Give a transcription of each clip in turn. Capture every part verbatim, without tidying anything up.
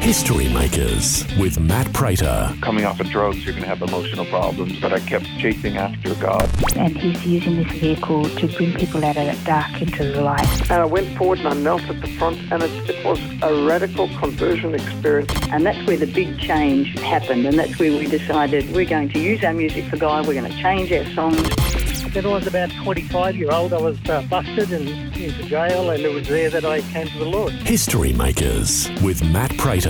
History Makers with Matt Prater. Coming off of drugs, you're going to have emotional problems, but I kept chasing after God. And he's using this vehicle to bring people out of that dark into the light. And I went forward and I knelt at the front, and it, it was a radical conversion experience. And that's where the big change happened, and that's where we decided we're going to use our music for God, we're going to change our songs. When I was about twenty-five year old, I was uh, busted and into jail, and it was there that I came to the Lord. History Makers with Matt Prater.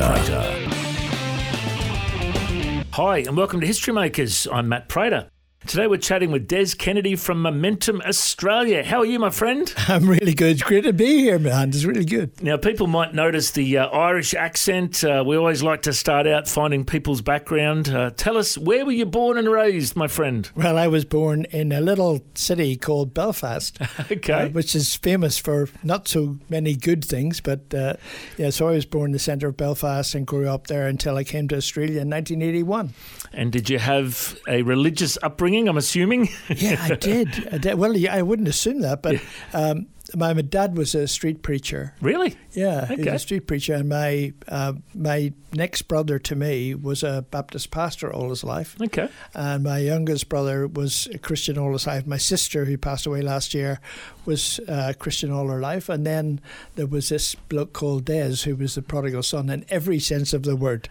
Hi, and welcome to History Makers. I'm Matt Prater. Today we're chatting with Des Kennedy from Momentum Australia. How are you, my friend? I'm really good. It's great to be here, man. It's really good. Now, people might notice the uh, Irish accent. Uh, we always like to start out finding people's background. Uh, tell us, where were you born and raised, my friend? Well, I was born in a little city called Belfast, okay, uh, which is famous for not so many good things. But, uh, yeah, so I was born in the centre of Belfast and grew up there until I came to Australia in nineteen eighty-one. And did you have a religious upbringing, I'm assuming? Yeah, I did. I did. Well, yeah, I wouldn't assume that, but um, my, my dad was a street preacher. Really? Yeah, okay. He was a street preacher, and my uh, my next brother to me was a Baptist pastor all his life. Okay. And my youngest brother was a Christian all his life. My sister, who passed away last year, was a Christian all her life. And then there was this bloke called Des, who was the prodigal son in every sense of the word.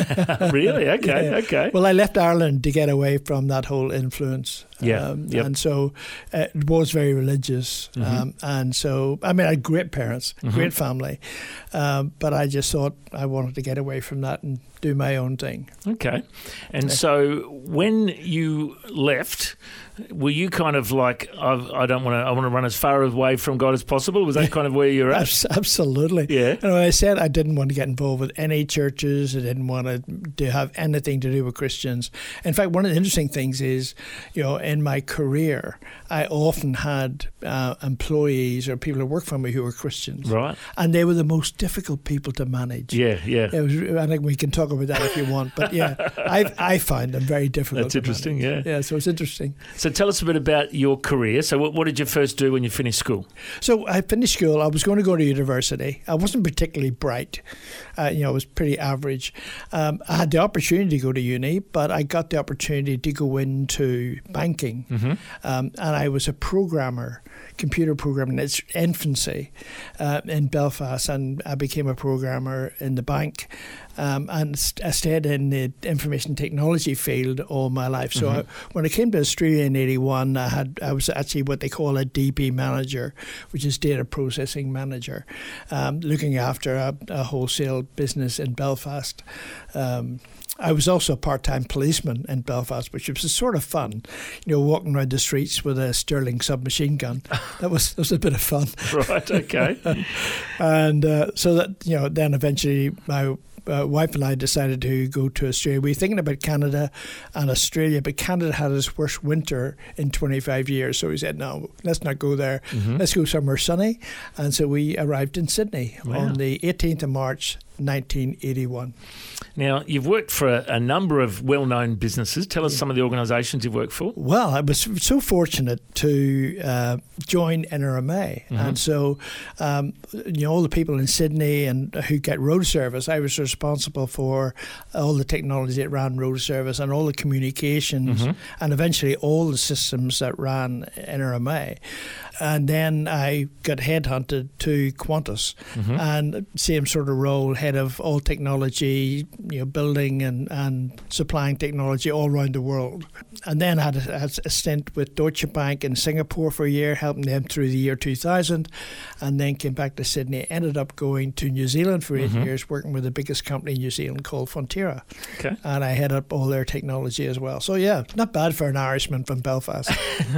Really? Okay, yeah. okay. Well, I left Ireland to get away from that whole influence. Yeah, um, yep. And so uh, it was very religious. Mm-hmm. Um, and so, I mean, I had great parents, mm-hmm. great family. Um, but I just thought I wanted to get away from that and do my own thing. Okay. And yeah. so when you left, were you kind of like, I've, I don't want to, I want to run as far away from God as possible? Was that kind of where you're at? Absolutely. Yeah. And when I said I didn't want to get involved with any churches, I didn't want to, to have anything to do with Christians. In fact, one of the interesting things is, you know, in my career, I often had uh, employees or people who worked for me who were Christians. Right. And they were the most difficult people to manage. Yeah, yeah. It was, I think we can talk about that if you want. But yeah, I I find them very difficult. That's to interesting, manage. yeah. Yeah, so it's interesting. So tell us a bit about your career. So what, what did you first do when you finished school? So I finished school. I was going to go to university. I wasn't particularly bright. Uh, you know, I was pretty average. Um, I had the opportunity to go to uni, but I got the opportunity to go into banking. Mm-hmm. Um, and I was a programmer, computer programmer in its infancy uh, in Belfast, and I became a programmer in the bank. Um, and st- I stayed in the information technology field all my life. So mm-hmm. I, when I came to Australia in eighty-one, I had I was actually what they call a D P manager, which is data processing manager, um, looking after a, a wholesale business in Belfast. Um, I was also a part-time policeman in Belfast, which was sort of fun, you know, walking around the streets with a Sterling submachine gun. That was that was a bit of fun. Right. Okay. And uh, so that, you know, then eventually my Uh, wife and I decided to go to Australia. We were thinking about Canada and Australia, but Canada had its worst winter in twenty-five years. So we said, no, let's not go there. Mm-hmm. Let's go somewhere sunny. And so we arrived in Sydney Wow. on the eighteenth of March, nineteen eighty-one. Now, you've worked for a, a number of well-known businesses. Tell us some of the organisations you've worked for. Well, I was so fortunate to uh, join N R M A. Mm-hmm. And so, um, you know, all the people in Sydney and who get road service, I was responsible for all the technology that ran road service and all the communications mm-hmm. and eventually all the systems that ran N R M A. And then I got headhunted to Qantas, mm-hmm. and same sort of role, head of all technology, you know, building and, and supplying technology all around the world. And then I had a, had a stint with Deutsche Bank in Singapore for a year, helping them through the year two thousand, and then came back to Sydney. Ended up going to New Zealand for eight mm-hmm. years, working with the biggest company in New Zealand called Fonterra. Okay. And I head up all their technology as well. So yeah, not bad for an Irishman from Belfast.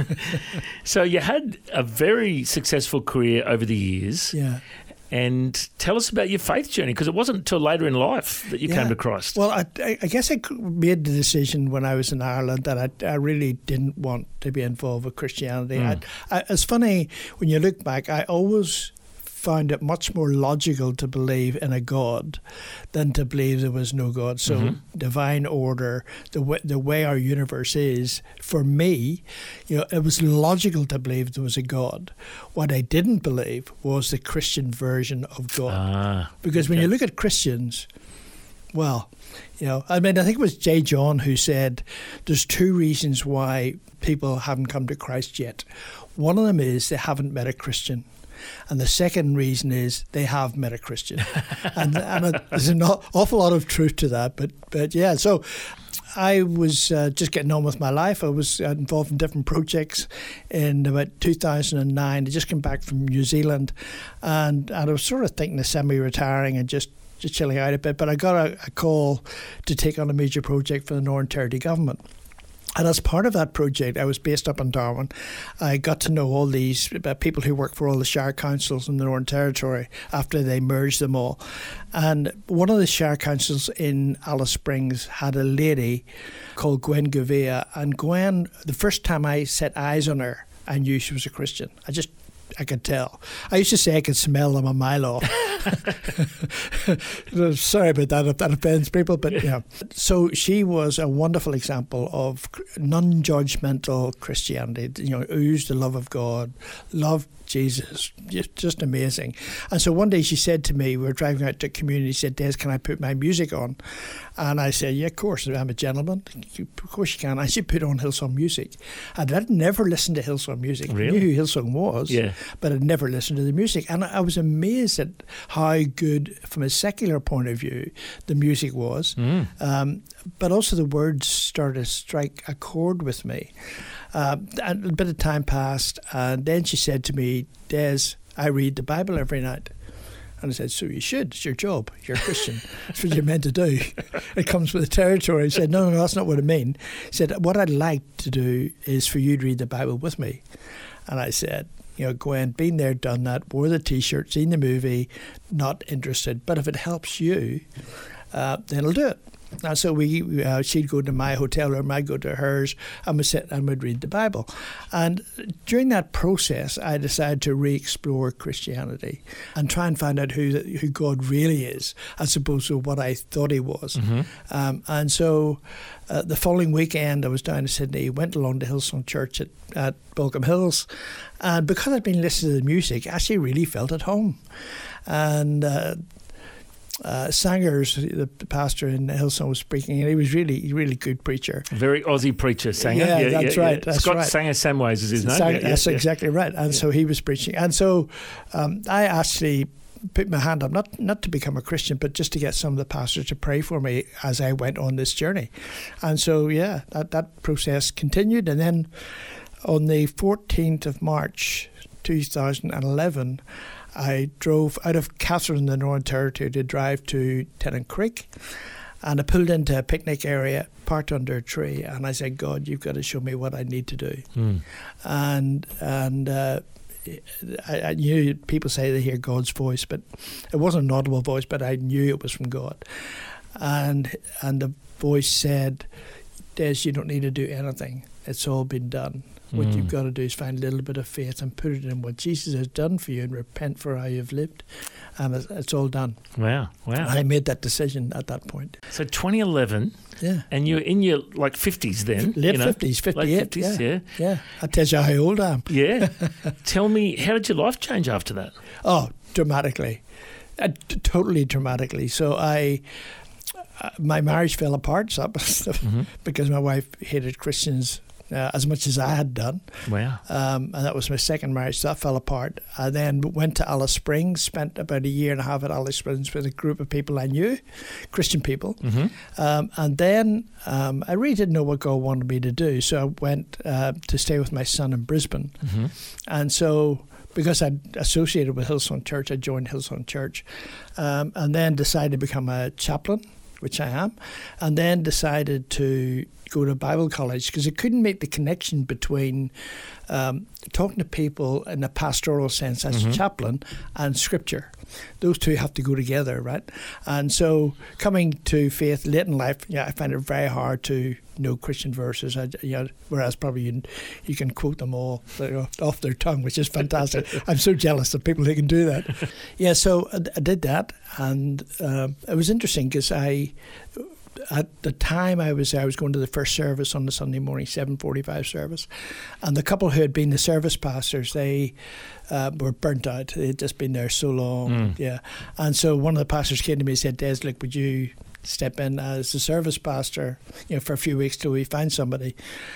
So you had a very successful career over the years. Yeah. And tell us about your faith journey, because it wasn't until later in life that you yeah. came to Christ. Well, I, I guess I made the decision when I was in Ireland that I, I really didn't want to be involved with Christianity. Mm. I, I, it's funny, when you look back, I always found it much more logical to believe in a God than to believe there was no God. So mm-hmm. divine order, the way, the way our universe is, for me, you know, it was logical to believe there was a God. What I didn't believe was the Christian version of God. Ah, because okay. when you look at Christians, Well, you know, I mean, I think it was J. John who said there's two reasons why people haven't come to Christ yet. One of them is they haven't met a Christian. And the second reason is they have met a Christian. and and there's an awful lot of truth to that. But, but yeah, so I was uh, just getting on with my life. I was involved in different projects. In about two thousand nine, I just came back from New Zealand. And, and I was sort of thinking of semi-retiring and just just chilling out a bit, but I got a, a call to take on a major project for the Northern Territory Government. And as part of that project, I was based up in Darwin. I got to know all these people who work for all the shire councils in the Northern Territory after they merged them all. And one of the shire councils in Alice Springs had a lady called Gwen Gouveia. And Gwen, the first time I set eyes on her, I knew she was a Christian. I just I could tell. I used to say I could smell them a mile off. Sorry about that if that offends people, but yeah. So she was a wonderful example of non-judgmental Christianity. You know, oozed the love of God, loved Jesus, just, just amazing. And so one day she said to me, we were driving out to community, she said, Des, can I put my music on? And I said, yeah, of course, I'm a gentleman. Of course you can. I should put on Hillsong music. And I'd never listened to Hillsong music. Really? I knew who Hillsong was, yeah. but I'd never listened to the music. And I was amazed at how good, from a secular point of view, the music was. Mm. Um, but also the words started to strike a chord with me. Uh, and a bit of time passed, and then she said to me, Des, I read the Bible every night. And I said, so you should. It's your job. You're a Christian. That's what you're meant to do. It comes with the territory. He said, no, no, no, that's not what I mean. He said, what I'd like to do is for you to read the Bible with me. And I said, you know, Gwen, been there, done that, wore the T-shirt, seen the movie, not interested. But if it helps you, uh, then I'll do it. And so we, uh, she'd go to my hotel room, I'd go to hers, and we'd sit and we'd read the Bible. And during that process, I decided to re-explore Christianity and try and find out who who God really is, as opposed to what I thought he was. Mm-hmm. Um, and so uh, the following weekend, I was down in Sydney, went along to Hillsong Church at, at Baulkham Hills, and because I'd been listening to the music, I actually really felt at home. And uh, Uh, Sangers, the pastor in Hillsong, was speaking, and he was really, really good preacher. Very Aussie preacher, Sanger. Yeah, yeah that's yeah, right. Yeah. That's Scott right. Sanger Samways is his name. Sanger, yeah, that's yeah, exactly yeah. right. And yeah. so he was preaching. And so um, I actually put my hand up, not not to become a Christian, but just to get some of the pastors to pray for me as I went on this journey. And so, yeah, that, that process continued. And then on the fourteenth of March two thousand eleven, I drove out of Catherine in the Northern Territory to drive to Tennant Creek, and I pulled into a picnic area, parked under a tree, and I said, God, you've got to show me what I need to do. Mm. And and uh, I, I knew people say they hear God's voice, but it wasn't an audible voice, but I knew it was from God. And and the voice said, Des, you don't need to do anything. It's all been done. What mm. you've got to do is find a little bit of faith and put it in what Jesus has done for you and repent for how you've lived. And it's, it's all done. Wow, wow. And I made that decision at that point. So twenty eleven, yeah, and you're in your like fifties then. Late you know? fifties, fifty-eight. Late fifties, yeah. yeah. Yeah, that tells you how old I am. Yeah. Tell me, how did your life change after that? Oh, dramatically. Uh, t- totally dramatically. So I... Uh, my marriage fell apart so, mm-hmm. because my wife hated Christians Uh, as much as I had done. Wow. Um, and that was my second marriage, so that fell apart. I then went to Alice Springs, spent about a year and a half at Alice Springs with a group of people I knew, Christian people. Mm-hmm. Um, and then um, I really didn't know what God wanted me to do, so I went uh, to stay with my son in Brisbane. Mm-hmm. And so because I'd associated with Hillsong Church, I joined Hillsong Church, um, and then decided to become a chaplain, which I am, and then decided to go to Bible college because I couldn't make the connection between um, talking to people in a pastoral sense as mm-hmm. a chaplain and Scripture. Those two have to go together, right? And so coming to faith late in life, yeah, I find it very hard to know Christian verses. I, you know, whereas probably you, you can quote them all you know, off their tongue, which is fantastic. I'm so jealous of people who can do that. Yeah, so I, I did that, and um, it was interesting because I. At the time I was there, I was going to the first service on the Sunday morning, seven forty-five service. And the couple who had been the service pastors, they uh, were burnt out. They had just been there so long. Mm. Yeah. And so one of the pastors came to me and said, Des, look, would you step in as a service pastor, you know, for a few weeks till we find somebody.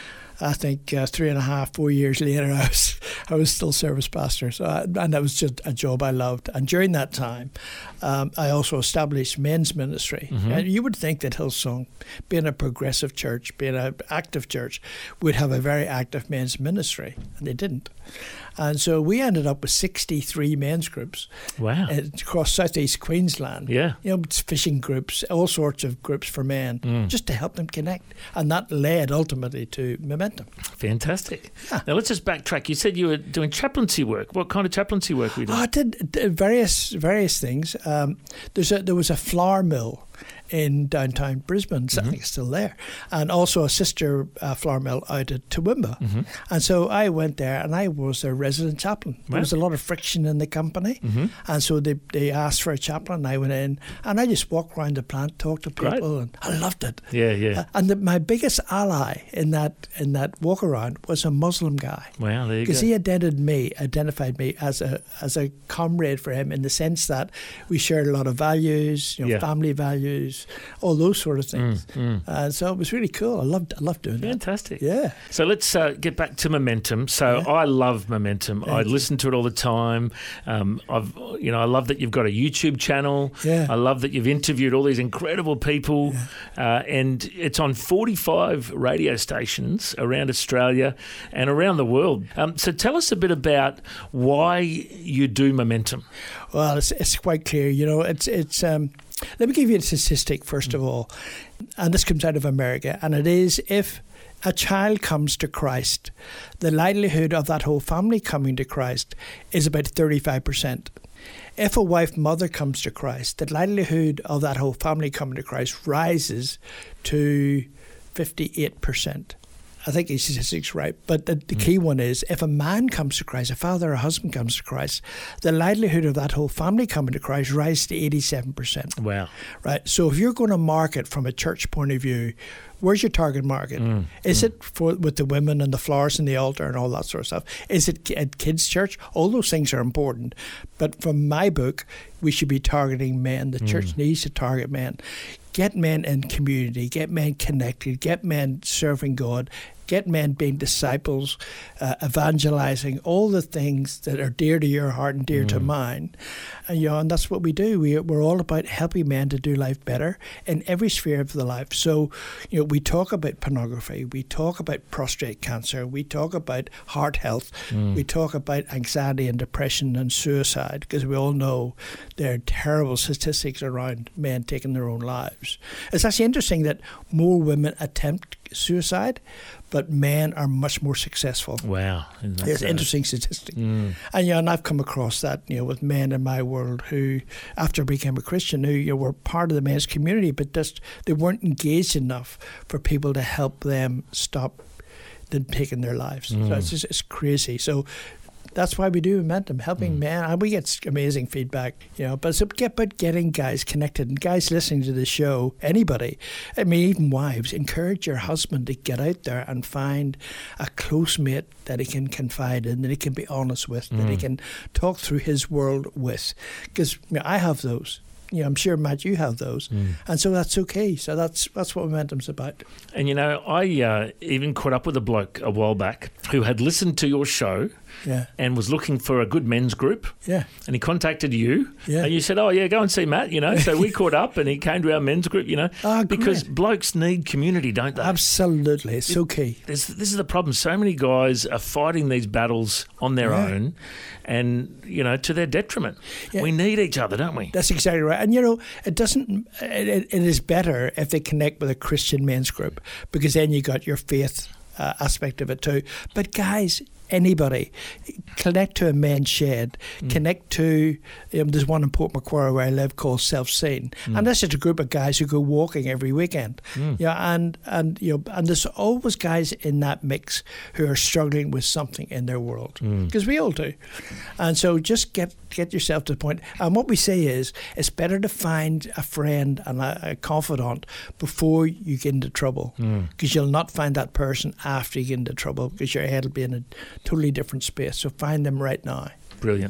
I think uh, three and a half, four years later, I was I was still service pastor. So I, and that was just a job I loved. And during that time, um, I also established men's ministry. Mm-hmm. And you would think that Hillsong, being a progressive church, being an active church, would have a very active men's ministry, and they didn't. And so we ended up with sixty-three men's groups. Wow. Across southeast Queensland. Yeah. You know, fishing groups, all sorts of groups for men, Mm. just to help them connect. And that led ultimately to Momentum. Fantastic. Yeah. Now let's just backtrack. You said you were doing chaplaincy work. What kind of chaplaincy work were you doing? Oh, I did, did various various things. Um, there's a, there was a flour mill in downtown Brisbane. So Mm-hmm. I think it's still there. And also a sister uh, flour mill out at Toowoomba. Mm-hmm. And so I went there and I was their resident chaplain. There Wow. was a lot of friction in the company. Mm-hmm. And so they, they asked for a chaplain. I went in and I just walked around the plant, talked to Great. people, and I loved it. Yeah, yeah. Uh, and the, my biggest ally in that in that walk around was a Muslim guy. Wow, there you go. Because he identified me, identified me as a as a comrade for him in the sense that we shared a lot of values, you know, Yeah. family values, all those sort of things. Mm, mm. Uh, so it was really cool. I loved I loved doing that. Fantastic. Yeah. So let's uh, get back to Momentum. So Yeah. I love Momentum. I Thank you. listen to it all the time. Um, I've, you know, I love that you've got a YouTube channel. Yeah. I love that you've interviewed all these incredible people, uh, and it's on forty-five radio stations around Australia and around the world. Um, so tell us a bit about why you do Momentum. Well, it's it's quite clear. You know, it's it's. Um, let me give you a statistic first of all, and this comes out of America, and it is if a child comes to Christ, the likelihood of that whole family coming to Christ is about thirty-five percent. If a wife mother comes to Christ, the likelihood of that whole family coming to Christ rises to fifty-eight percent. I think the statistic's right. But the, the key one is if a man comes to Christ, a father or a husband comes to Christ, the likelihood of that whole family coming to Christ rises to eighty-seven percent. Wow. Right. So if you're going to market from a church point of view, where's your target market? Mm, Is it for with the women and the flowers and the altar and all that sort of stuff? Is it at kids' church? All those things are important. But from my book, we should be targeting men. The church needs to target men. Get men in community. Get men connected. Get men serving God. Get men being disciples, uh, evangelizing, all the things that are dear to your heart and dear Mm. to mine. And, you know, and that's what we do. We, we're all about helping men to do life better in every sphere of the life. So, you know, we talk about pornography. We talk about prostate cancer. We talk about heart health. Mm. We talk about anxiety and depression and suicide, because we all know there are terrible statistics around men taking their own lives. It's actually interesting that more women attempt suicide, but men are much more successful. Wow. Isn't that It's so? an interesting statistic. Mm. And, you know, and I've come across that, you know, with men in my world who, after I became a Christian, who, you know, were part of the men's community, but just they weren't engaged enough for people to help them stop them taking their lives. Mm. So it's just, it's crazy. So that's why we do Momentum, helping Mm. men, and we get amazing feedback, you know. But it's about getting guys connected, and guys listening to the show, anybody, I mean, even wives, encourage your husband to get out there and find a close mate that he can confide in, that he can be honest with, that he Mm. can talk through his world with. Because you know, I have those. You know, I'm sure, Matt, you have those. Mm. And so that's okay. So that's that's what Momentum's about. And, you know, I uh, even caught up with a bloke a while back who had listened to your show Yeah. and was looking for a good men's group. Yeah. And he contacted you. Yeah. And you said, oh, yeah, go and see Matt, you know. So we caught up and he came to our men's group, you know. Ah, because great. blokes need community, don't they? Absolutely. It's so key. This, this is the problem. So many guys are fighting these battles on their Yeah. own and, you know, to their detriment. Yeah. We need each other, don't we? That's exactly right. And, you know, it doesn't, it, it is better if they connect with a Christian men's group, because then you got your faith uh, aspect of it too. But guys, anybody, connect to a men's shed, Mm. connect to, um, there's one in Port Macquarie where I live called Self Seen. Mm. And that's just a group of guys who go walking every weekend. Mm. Yeah, and, and, you know, and there's always guys in that mix who are struggling with something in their world, Mm. because we all do. And so just get get yourself to the point. And what we say is, it's better to find a friend and a, a confidant before you get into trouble, Mm. because you'll not find that person after you get into trouble, because your head will be in a totally different space. So find them right now. Brilliant.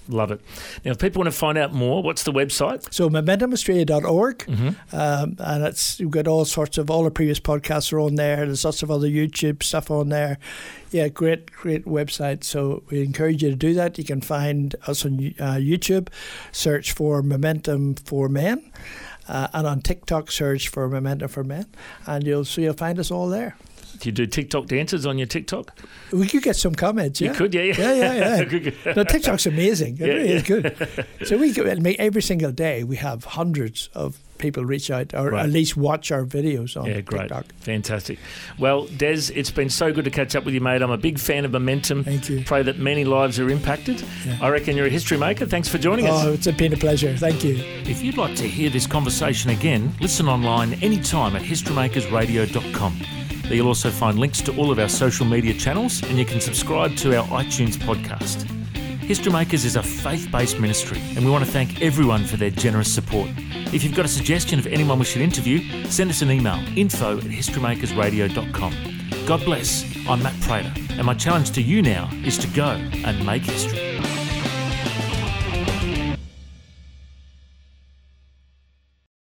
Love it. Now, if people want to find out more, what's the website? So momentum australia dot org, Mm-hmm. um, and it's we've got all sorts of all the previous podcasts are on there. There's lots of other YouTube stuff on there. Yeah, great, great website. So we encourage you to do that. You can find us on uh, YouTube, search for Momentum for Men, uh, and on TikTok, search for Momentum for Men, and you'll so you'll find us all there. Do you do TikTok dances on your TikTok? We could get some comments. Yeah? You could, yeah, yeah. Yeah, yeah, yeah. Good, good. No, TikTok's amazing. It Yeah, really yeah. is good. So we go- I mean, every single day we have hundreds of people reach out or Right. at least watch our videos on Yeah, great. TikTok. Fantastic. Well, Des, it's been so good to catch up with you, mate. I'm a big fan of Momentum. Thank you. Pray that many lives are impacted. Yeah. I reckon you're a history maker. Thanks for joining us. Oh, it's been a pleasure. Thank you. If you'd like to hear this conversation again, listen online anytime at history makers radio dot com. There you'll also find links to all of our social media channels, and you can subscribe to our iTunes podcast. History Makers is a faith-based ministry, and we want to thank everyone for their generous support. If you've got a suggestion of anyone we should interview, send us an email, info at history makers radio dot com. God bless. I'm Matt Prater, and my challenge to you now is to go and make history.